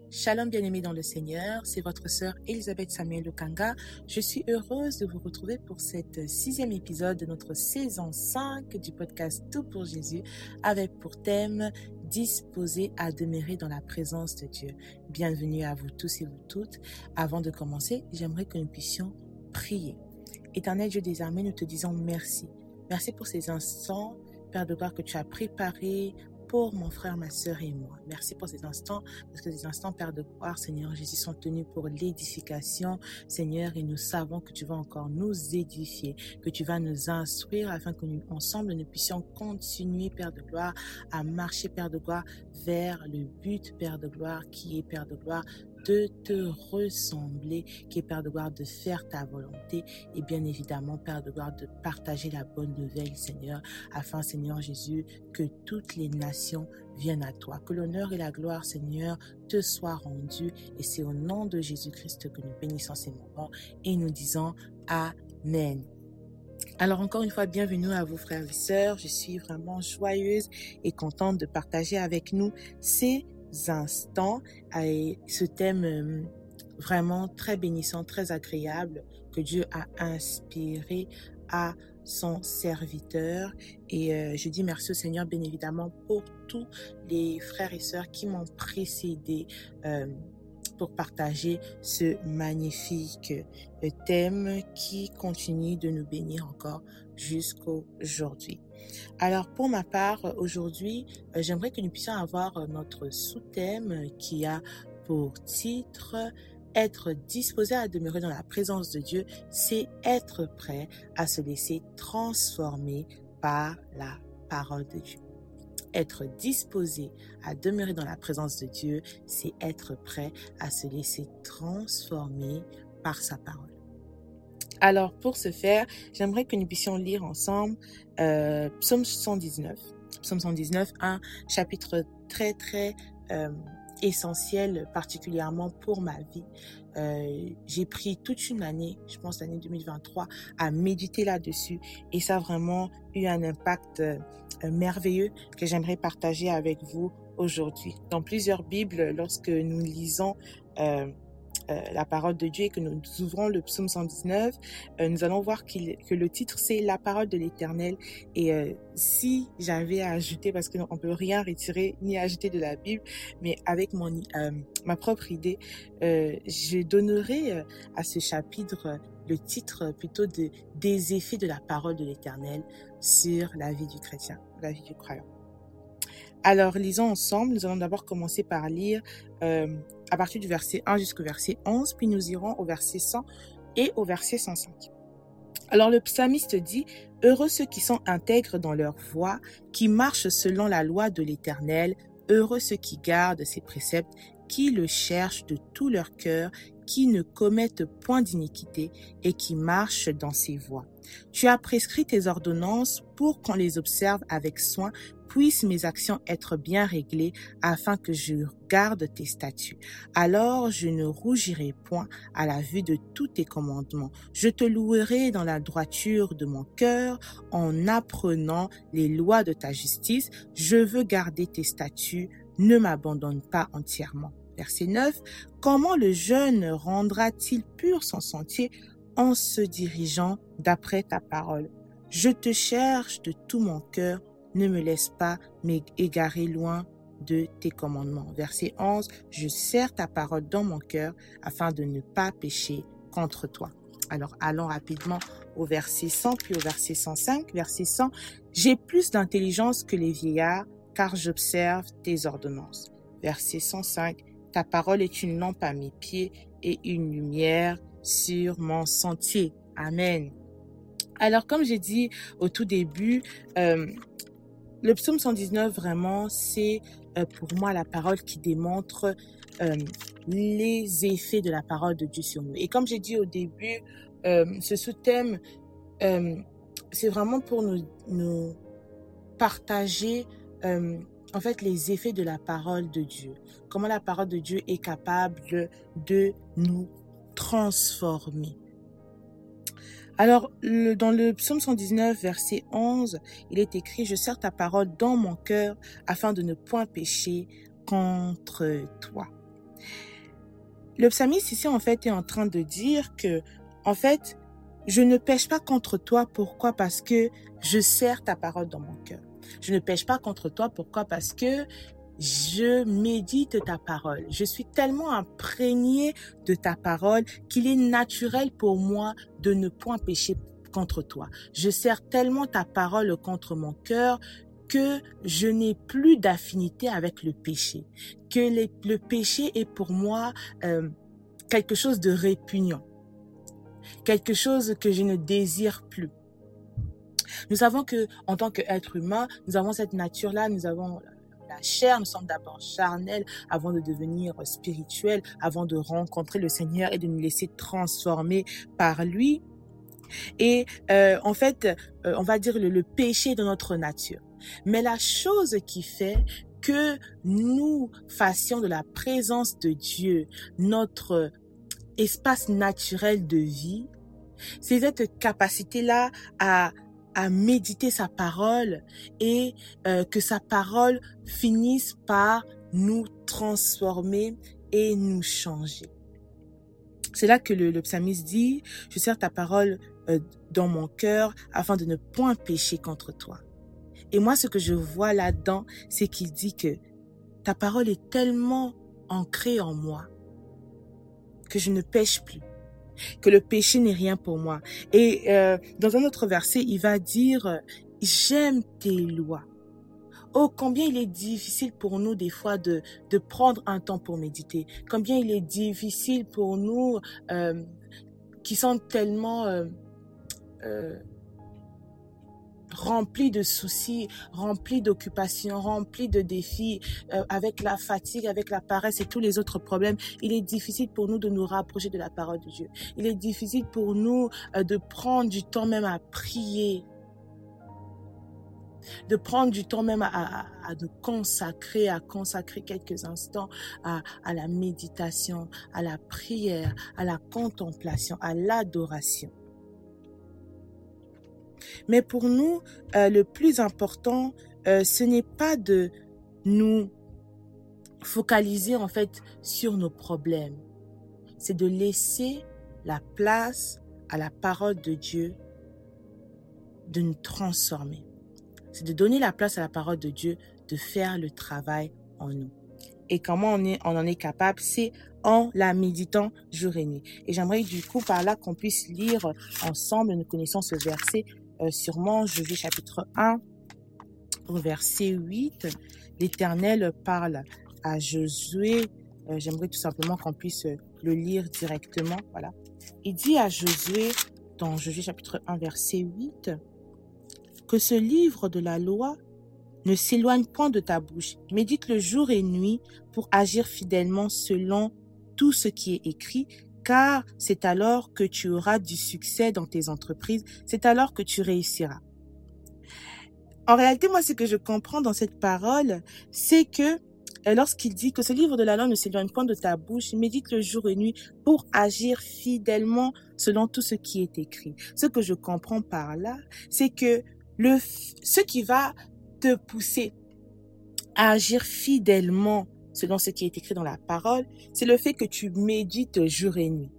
Shalom bien-aimés dans le Seigneur, c'est votre sœur Elisabeth Samuel Okanga. Je suis heureuse de vous retrouver pour cette 6e épisode de notre saison 5 du podcast Tout pour Jésus avec pour thème « Disposé à demeurer dans la présence de Dieu ». Bienvenue à vous tous et vous toutes. Avant de commencer, j'aimerais que nous puissions prier. Éternel Dieu des armées, nous te disons merci. Merci pour ces instants, Père de gloire, que tu as préparés pour mon frère, ma sœur et moi. Merci pour ces instants, parce que ces instants, Père de gloire, Seigneur Jésus, sont tenus pour l'édification, Seigneur, et nous savons que tu vas encore nous édifier, que tu vas nous instruire afin que nous, ensemble, nous puissions continuer, Père de gloire, à marcher, Père de gloire, vers le but, Père de gloire, qui est, Père de gloire, de te ressembler, qui est, Père de gloire, de faire ta volonté et bien évidemment, Père de gloire, de partager la bonne nouvelle, Seigneur, afin, Seigneur Jésus, que toutes les nations viennent à toi. Que l'honneur et la gloire, Seigneur, te soient rendus et c'est au nom de Jésus-Christ que nous bénissons ces moments et nous disons Amen. Alors encore une fois, bienvenue à vous frères et sœurs. Je suis vraiment joyeuse et contente de partager avec nous ces instants et ce thème vraiment très bénissant, très agréable que Dieu a inspiré à son serviteur. Et je dis merci au Seigneur, bien évidemment, pour tous les frères et sœurs qui m'ont précédé pour partager ce magnifique thème qui continue de nous bénir encore jusqu'aujourd'hui. Alors pour ma part, aujourd'hui, j'aimerais que nous puissions avoir notre sous-thème qui a pour titre « Être disposé à demeurer dans la présence de Dieu, c'est être prêt à se laisser transformer par la parole de Dieu. » Être disposé à demeurer dans la présence de Dieu, c'est être prêt à se laisser transformer par sa parole. Alors, pour ce faire, j'aimerais que nous puissions lire ensemble Psaume 119. Psaume 119, un chapitre très essentiel, particulièrement pour ma vie. J'ai pris toute une année, je pense l'année 2023, à méditer là-dessus et ça a vraiment eu un impact merveilleux que j'aimerais partager avec vous aujourd'hui. Dans plusieurs Bibles, lorsque nous lisons la parole de Dieu et que nous ouvrons le psaume 119, nous allons voir que le titre c'est la parole de l'Éternel. Et si j'avais à ajouter, parce qu'on ne peut rien retirer ni ajouter de la Bible, mais avec ma propre idée, je donnerais à ce chapitre le titre plutôt des effets de la parole de l'Éternel sur la vie du chrétien, la vie du croyant. Alors, lisons ensemble. Nous allons d'abord commencer par lire à partir du verset 1 jusqu'au verset 11, puis nous irons au verset 100 et au verset 105. Alors, le psalmiste dit « Heureux ceux qui sont intègres dans leur voie, qui marchent selon la loi de l'Éternel, heureux ceux qui gardent ses préceptes, qui le cherchent de tout leur cœur, qui ne commettent point d'iniquité et qui marchent dans ses voies. Tu as prescrit tes ordonnances pour qu'on les observe avec soin, puissent mes actions être bien réglées afin que je garde tes statuts. Alors je ne rougirai point à la vue de tous tes commandements. Je te louerai dans la droiture de mon cœur en apprenant les lois de ta justice. Je veux garder tes statuts, ne m'abandonne pas entièrement. Verset 9. Comment le jeune rendra-t-il pur son sentier en se dirigeant d'après ta parole? Je te cherche de tout mon cœur, ne me laisse pas m'égarer loin de tes commandements. Verset 11. Je serre ta parole dans mon cœur afin de ne pas pécher contre toi. Alors allons rapidement au verset 100 puis au verset 105. Verset 100. J'ai plus d'intelligence que les vieillards car j'observe tes ordonnances. Verset 105. Ta parole est une lampe à mes pieds et une lumière sur mon sentier. Amen. Alors, comme j'ai dit au tout début, le psaume 119, vraiment, c'est pour moi la parole qui démontre les effets de la parole de Dieu sur nous. Et comme j'ai dit au début, ce sous-thème, c'est vraiment pour nous partager en fait les effets de la parole de Dieu. Comment la parole de Dieu est capable de nous transformer. Alors, dans le psaume 119, verset 11, il est écrit « Je serre ta parole dans mon cœur afin de ne point pécher contre toi. » Le psalmiste ici, en fait, est en train de dire que, en fait, je ne pêche pas contre toi. Pourquoi? Parce que je serre ta parole dans mon cœur. Je ne pêche pas contre toi. Pourquoi? Parce que je médite ta parole. Je suis tellement imprégné de ta parole qu'il est naturel pour moi de ne point pécher contre toi. Je serre tellement ta parole contre mon cœur que je n'ai plus d'affinité avec le péché. Que le péché est pour moi quelque chose de répugnant. Quelque chose que je ne désire plus. Nous savons que, en tant qu'être humain, nous avons cette nature-là, nous avons la chair, nous sommes d'abord charnels avant de devenir spirituels, avant de rencontrer le Seigneur et de nous laisser transformer par lui. Et en fait, on va dire le péché de notre nature. Mais la chose qui fait que nous fassions de la présence de Dieu notre espace naturel de vie, c'est cette capacité-là à méditer sa parole et que sa parole finisse par nous transformer et nous changer. C'est là que le psalmiste dit, je serre ta parole dans mon cœur afin de ne point pécher contre toi. Et moi, ce que je vois là-dedans, c'est qu'il dit que ta parole est tellement ancrée en moi que je ne pêche plus, que le péché n'est rien pour moi. Et dans un autre verset, il va dire, j'aime tes lois. Oh, combien il est difficile pour nous des fois de prendre un temps pour méditer. Combien il est difficile pour nous qui sont tellement remplis de soucis, remplis d'occupations, remplis de défis, avec la fatigue, avec la paresse et tous les autres problèmes. Il est difficile pour nous de nous rapprocher de la parole de Dieu. Il est difficile pour nous de prendre du temps même à prier, de prendre du temps même à nous consacrer, à consacrer quelques instants à la méditation, à la prière, à la contemplation, à l'adoration. Mais pour nous, le plus important, ce n'est pas de nous focaliser en fait sur nos problèmes. C'est de laisser la place à la parole de Dieu de nous transformer. C'est de donner la place à la parole de Dieu de faire le travail en nous. Et comment on en est capable? C'est en la méditant jour et nuit. Et j'aimerais du coup par là qu'on puisse lire ensemble, nous connaissons ce verset, sûrement Josué chapitre 1, au verset 8. L'Éternel parle à Josué. J'aimerais tout simplement qu'on puisse le lire directement. Voilà. Il dit à Josué, dans Josué chapitre 1, verset 8, que ce livre de la loi ne s'éloigne point de ta bouche. Médite-le jour et nuit pour agir fidèlement selon tout ce qui est écrit, car c'est alors que tu auras du succès dans tes entreprises, c'est alors que tu réussiras. En réalité, moi, ce que je comprends dans cette parole, c'est que lorsqu'il dit que ce livre de la loi ne s'éloigne point de ta bouche, médite le jour et nuit pour agir fidèlement selon tout ce qui est écrit. Ce que je comprends par là, c'est que ce qui va te pousser à agir fidèlement selon ce qui est écrit dans la parole, c'est le fait que tu médites jour et nuit.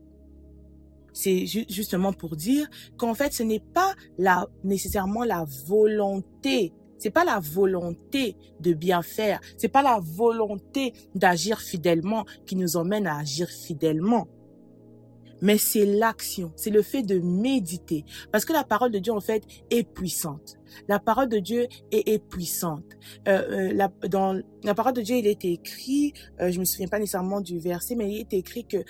C'est justement pour dire qu'en fait, ce n'est pas nécessairement la volonté. C'est pas la volonté de bien faire. C'est pas la volonté d'agir fidèlement qui nous emmène à agir fidèlement. Mais c'est l'action, c'est le fait de méditer. Parce que la parole de Dieu, en fait, est puissante. La parole de Dieu est puissante. Dans la parole de Dieu, il est écrit, je me souviens pas nécessairement du verset, mais il est écrit que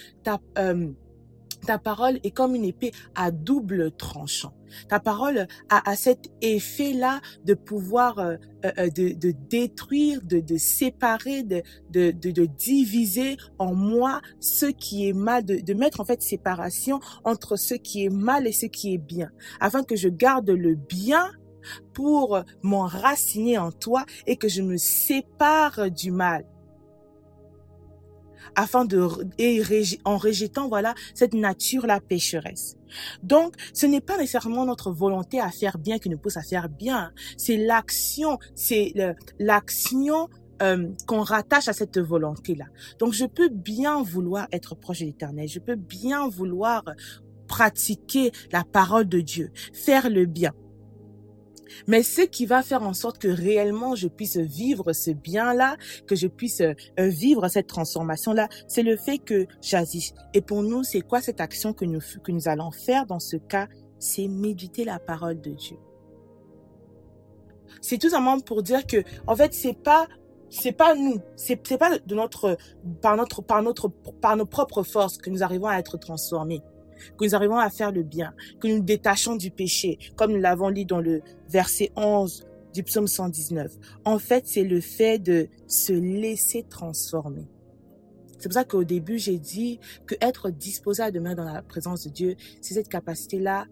ta parole est comme une épée à double tranchant. Ta parole a cet effet-là de pouvoir de détruire, de séparer, de diviser en moi ce qui est mal, de mettre en fait séparation entre ce qui est mal et ce qui est bien, afin que je garde le bien pour m'enraciner en toi et que je me sépare du mal. En rejetant, voilà, cette nature-là pécheresse. Donc, ce n'est pas nécessairement notre volonté à faire bien qui nous pousse à faire bien. C'est l'action qu'on rattache à cette volonté-là. Donc, je peux bien vouloir être proche de l'Éternel. Je peux bien vouloir pratiquer la parole de Dieu, faire le bien. Mais ce qui va faire en sorte que réellement je puisse vivre ce bien-là, que je puisse vivre cette transformation-là, c'est le fait que j'agisse. Et pour nous, c'est quoi cette action que nous allons faire dans ce cas? C'est méditer la parole de Dieu. C'est tout simplement pour dire que, en fait, c'est pas nous, c'est pas par nos propres forces que nous arrivons à être transformés, que nous arrivons à faire le bien, que nous nous détachons du péché, comme nous l'avons lu dans le verset 11 du psaume 119. En fait, c'est le fait de se laisser transformer. C'est pour ça qu'au début, j'ai dit que être disposé à demeurer dans la présence de Dieu, c'est cette capacité-là,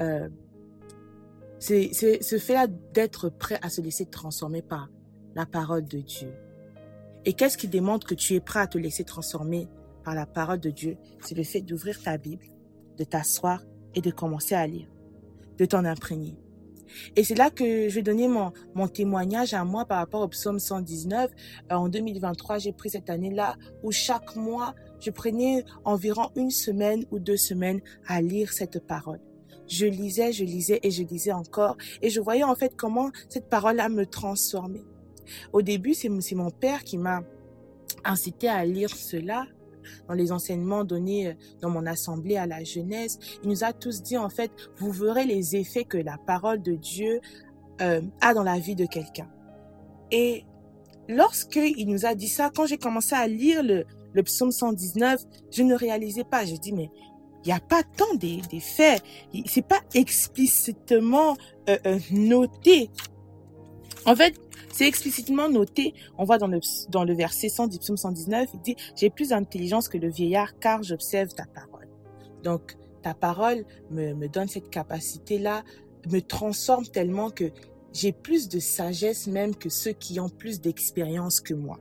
c'est ce fait-là d'être prêt à se laisser transformer par la parole de Dieu. Et qu'est-ce qui démontre que tu es prêt à te laisser transformer par la parole de Dieu? C'est le fait d'ouvrir ta Bible, de t'asseoir et de commencer à lire, de t'en imprégner. Et c'est là que je vais donner mon témoignage à moi par rapport au psaume 119. En 2023, j'ai pris cette année-là où chaque mois, je prenais environ 1 semaine ou 2 semaines à lire cette parole. Je lisais et je lisais encore. Et je voyais en fait comment cette parole-là me transformait. Au début, c'est mon père qui m'a incité à lire cela dans les enseignements donnés dans mon assemblée à la jeunesse. Il nous a tous dit, en fait, vous verrez les effets que la parole de Dieu a dans la vie de quelqu'un. Et lorsqu'il nous a dit ça, quand j'ai commencé à lire le psaume 119, je ne réalisais pas. J'ai dit, mais il n'y a pas tant d'effets. C'est pas explicitement noté. En fait, c'est explicitement noté. On voit dans le verset 100 du psaume 119, il dit « J'ai plus d'intelligence que le vieillard car j'observe ta parole. » Donc, ta parole me donne cette capacité-là, me transforme tellement que j'ai plus de sagesse même que ceux qui ont plus d'expérience que moi.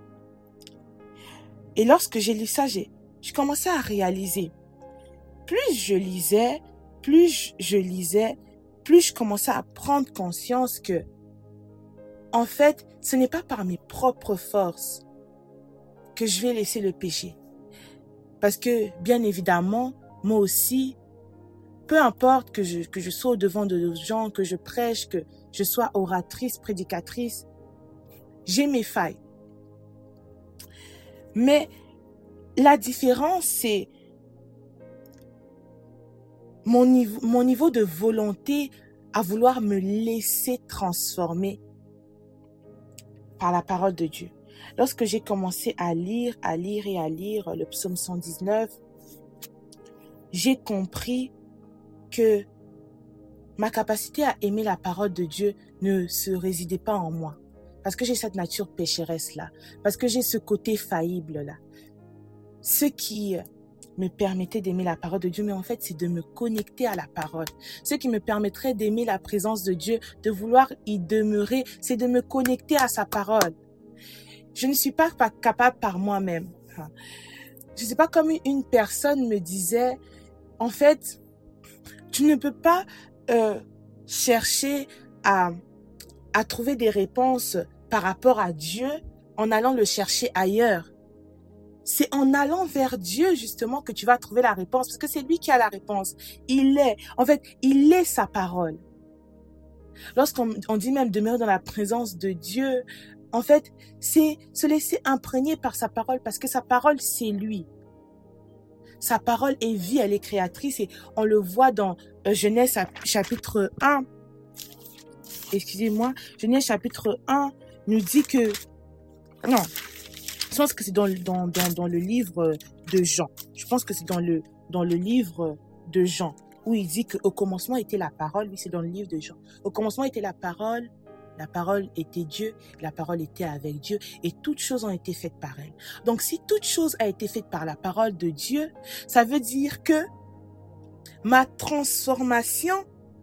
Et lorsque j'ai lu ça, je commençais à réaliser. Plus je lisais, plus je commençais à prendre conscience que en fait, ce n'est pas par mes propres forces que je vais laisser le péché. Parce que, bien évidemment, moi aussi, peu importe que je sois au devant de gens, que je prêche, que je sois oratrice, prédicatrice, j'ai mes failles. Mais la différence, c'est mon niveau de volonté à vouloir me laisser transformer par la parole de Dieu. Lorsque j'ai commencé à lire le psaume 119, j'ai compris que ma capacité à aimer la parole de Dieu ne se résidait pas en moi. Parce que j'ai cette nature pécheresse-là. Parce que j'ai ce côté faillible-là. Ce qui me permettait d'aimer la parole de Dieu, mais en fait, c'est de me connecter à la parole. Ce qui me permettrait d'aimer la présence de Dieu, de vouloir y demeurer, c'est de me connecter à sa parole. Je ne suis pas capable par moi-même. Je ne sais pas, comme une personne me disait, en fait, tu ne peux pas chercher à trouver des réponses par rapport à Dieu en allant le chercher ailleurs. C'est en allant vers Dieu, justement, que tu vas trouver la réponse, parce que c'est lui qui a la réponse. Il est sa parole. Lorsqu'on dit même demeurer dans la présence de Dieu, en fait, c'est se laisser imprégner par sa parole, parce que sa parole, c'est lui. Sa parole est vie, elle est créatrice, et on le voit dans Genèse chapitre 1. Excusez-moi, Genèse chapitre 1 nous dit que... Non, je pense que c'est dans le livre de Jean. Je pense que c'est dans le livre de Jean, où il dit qu'au commencement était la parole. Oui, c'est dans le livre de Jean. Au commencement était la parole était Dieu, la parole était avec Dieu, et toutes choses ont été faites par elle. Donc, si toute chose a été faite par la parole de Dieu, ça veut dire que ma transformation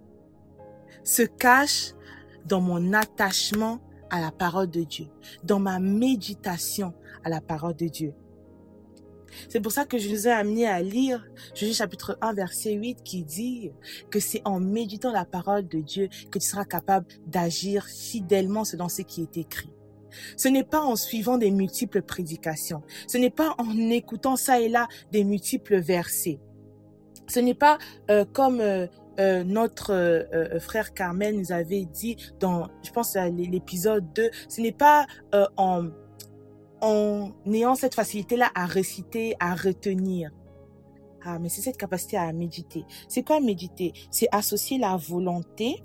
se cache dans mon attachement à la parole de Dieu, dans ma méditation à la parole de Dieu. C'est pour ça que je nous ai amené à lire Juge chapitre 1 verset 8 qui dit que c'est en méditant la parole de Dieu que tu seras capable d'agir fidèlement selon ce qui est écrit. Ce n'est pas en suivant des multiples prédications. Ce n'est pas en écoutant ça et là des multiples versets. Ce n'est pas comme notre frère Carmel nous avait dit dans, je pense, à l'épisode 2, ce n'est pas en ayant cette facilité-là à réciter, à retenir. Ah, mais c'est cette capacité à méditer. C'est quoi méditer? C'est associer la volonté.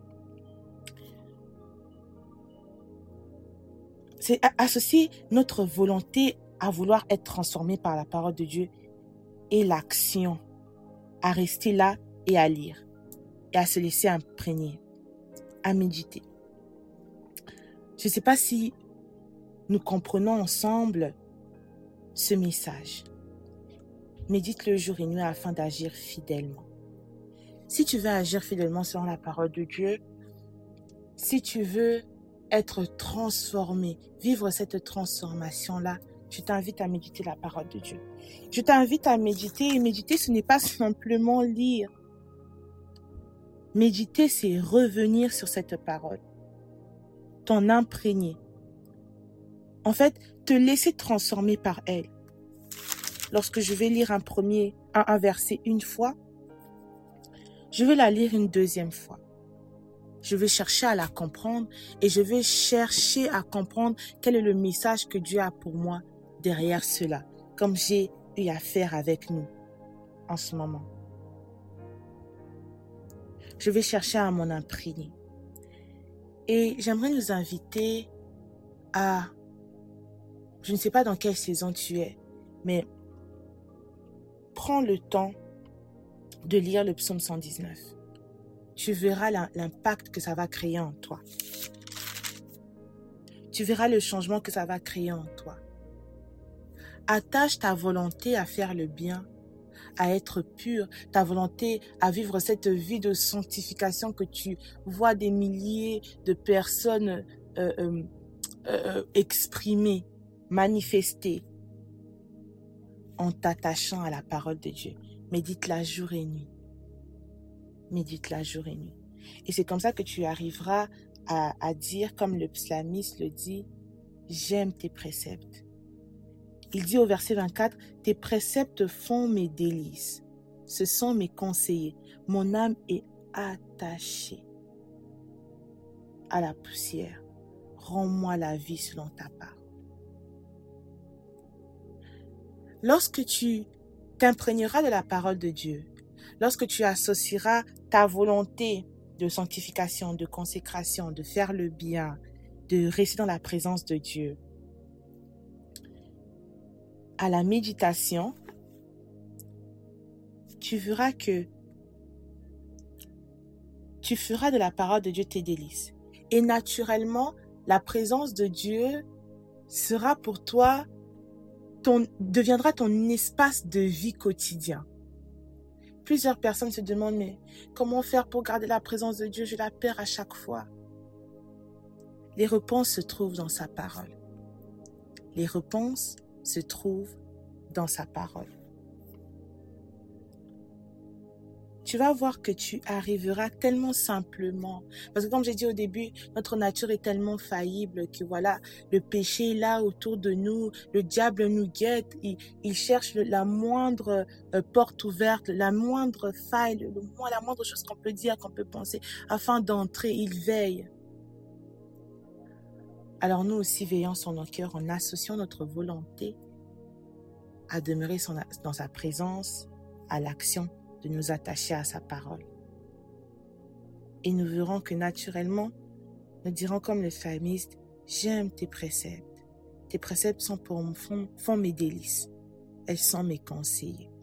C'est associer notre volonté à vouloir être transformé par la parole de Dieu et l'action à rester là et à lire et à se laisser imprégner, à méditer. Je ne sais pas si nous comprenons ensemble ce message. Médite le jour et nuit afin d'agir fidèlement. Si tu veux agir fidèlement selon la parole de Dieu, si tu veux être transformé, vivre cette transformation-là, je t'invite à méditer la parole de Dieu. Je t'invite à méditer, et méditer, ce n'est pas simplement lire. Méditer, c'est revenir sur cette parole, t'en imprégner. En fait, te laisser transformer par elle. Lorsque je vais lire un verset une fois, je vais la lire une deuxième fois. Je vais chercher à la comprendre et je vais chercher à comprendre quel est le message que Dieu a pour moi derrière cela, comme j'ai eu à faire avec nous en ce moment. Je vais chercher à m'en imprégner. Et j'aimerais nous inviter à, je ne sais pas dans quelle saison tu es, mais prends le temps de lire le psaume 119. Tu verras l'impact que ça va créer en toi. Tu verras le changement que ça va créer en toi. Attache ta volonté à faire le bien, à être pur, ta volonté à vivre cette vie de sanctification que tu vois des milliers de personnes exprimer, manifester en t'attachant à la parole de Dieu. Médite-la jour et nuit. Médite-la jour et nuit. Et c'est comme ça que tu arriveras à dire, comme le psalmiste le dit, j'aime tes préceptes. Il dit au verset 24, tes préceptes font mes délices. Ce sont mes conseillers. Mon âme est attachée à la poussière. Rends-moi la vie selon ta parole. Lorsque tu t'imprégneras de la parole de Dieu, lorsque tu associeras ta volonté de sanctification, de consécration, de faire le bien, de rester dans la présence de Dieu, à la méditation, tu verras que tu feras de la parole de Dieu tes délices. Et naturellement, la présence de Dieu sera pour toi, deviendra ton espace de vie quotidien. Plusieurs personnes se demandent, mais comment faire pour garder la présence de Dieu? Je la perds à chaque fois. Les réponses se trouvent dans sa parole. Les réponses se trouvent dans sa parole. Tu vas voir que tu arriveras tellement simplement. Parce que comme j'ai dit au début, notre nature est tellement faillible que voilà, le péché est là autour de nous, le diable nous guette, il cherche la moindre porte ouverte, la moindre faille, la moindre chose qu'on peut dire, qu'on peut penser, afin d'entrer, il veille. Alors nous aussi veillons sur nos cœurs en associant notre volonté à demeurer dans sa présence, à l'action, de nous attacher à sa parole. Et nous verrons que naturellement, nous dirons comme le psalmiste, j'aime tes préceptes. Tes préceptes font mes délices. Elles sont mes conseillers.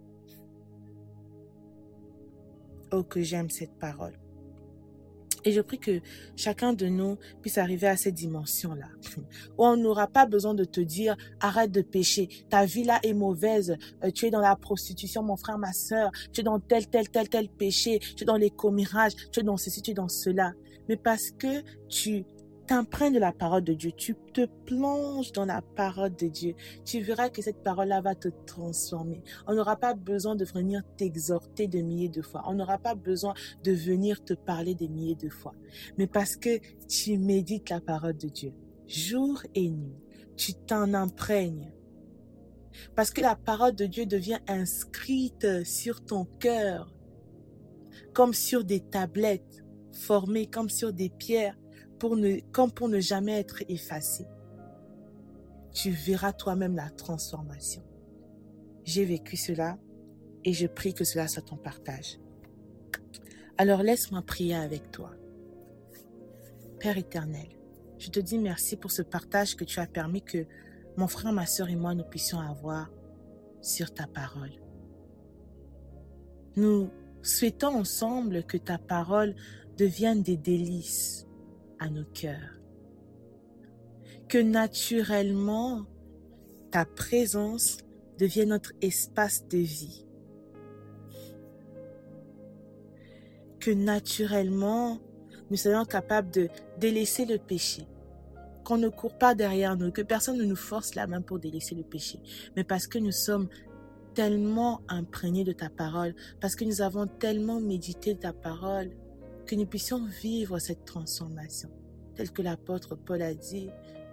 Oh, que j'aime cette parole. Et je prie que chacun de nous puisse arriver à cette dimension-là, où on n'aura pas besoin de te dire, arrête de pécher, ta vie là est mauvaise, tu es dans la prostitution, mon frère, ma sœur, tu es dans tel péché, tu es dans les commérages, tu es dans ceci, tu es dans cela. Mais parce que tu t'imprègnes de la parole de Dieu, tu te plonges dans la parole de Dieu, tu verras que cette parole-là va te transformer. On n'aura pas besoin de venir t'exhorter des milliers de fois. On n'aura pas besoin de venir te parler des milliers de fois. Mais parce que tu médites la parole de Dieu, jour et nuit. Tu t'en imprègnes. Parce que la parole de Dieu devient inscrite sur ton cœur, comme sur des tablettes formées, comme sur des pierres, comme pour ne jamais être effacée. Tu verras toi-même la transformation. J'ai vécu cela et je prie que cela soit ton partage. Alors laisse-moi prier avec toi. Père éternel, je te dis merci pour ce partage que tu as permis que mon frère, ma sœur et moi, nous puissions avoir sur ta parole. Nous souhaitons ensemble que ta parole devienne des délices à nos cœurs. Que naturellement, ta présence devienne notre espace de vie. Que naturellement, nous soyons capables de délaisser le péché. Qu'on ne court pas derrière nous, que personne ne nous force la main pour délaisser le péché. Mais parce que nous sommes tellement imprégnés de ta parole, parce que nous avons tellement médité ta parole, que nous puissions vivre cette transformation. Tel que l'apôtre Paul a dit,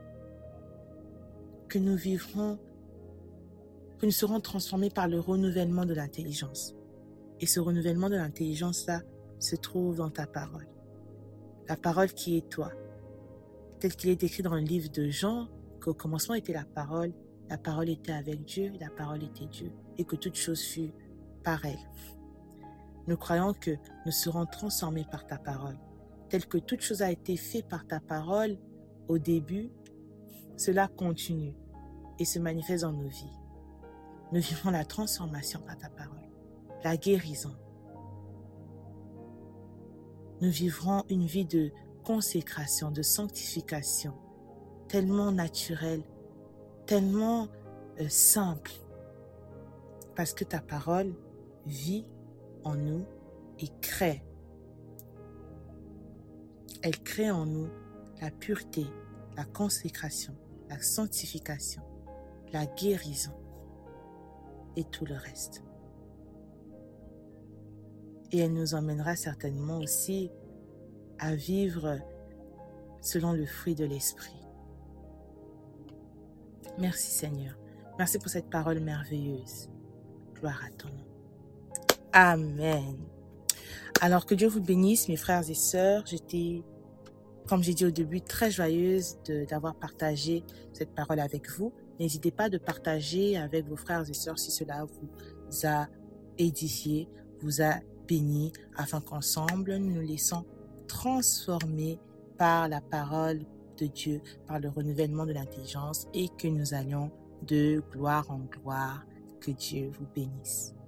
que nous vivrons, que nous serons transformés par le renouvellement de l'intelligence. Et ce renouvellement de l'intelligence-là se trouve dans ta parole. La parole qui est toi. Tel qu'il est écrit dans le livre de Jean, qu'au commencement était la parole était avec Dieu, la parole était Dieu, et que toute chose fut par elle. Nous croyons que nous serons transformés par ta parole. Tel que toute chose a été faite par ta parole au début, cela continue et se manifeste dans nos vies. Nous vivons la transformation par ta parole, la guérison. Nous vivrons une vie de consécration, de sanctification, tellement naturelle, tellement simple, parce que ta parole vit en nous et crée. Elle crée en nous la pureté, la consécration, la sanctification, la guérison et tout le reste. Et elle nous emmènera certainement aussi à vivre selon le fruit de l'esprit. Merci Seigneur. Merci pour cette parole merveilleuse. Gloire à ton nom. Amen. Alors que Dieu vous bénisse, mes frères et sœurs. J'étais, comme j'ai dit au début, très joyeuse d'avoir partagé cette parole avec vous. N'hésitez pas de partager avec vos frères et sœurs si cela vous a édifié, vous a béni, afin qu'ensemble nous nous laissons transformer par la parole de Dieu, par le renouvellement de l'intelligence et que nous allions de gloire en gloire. Que Dieu vous bénisse.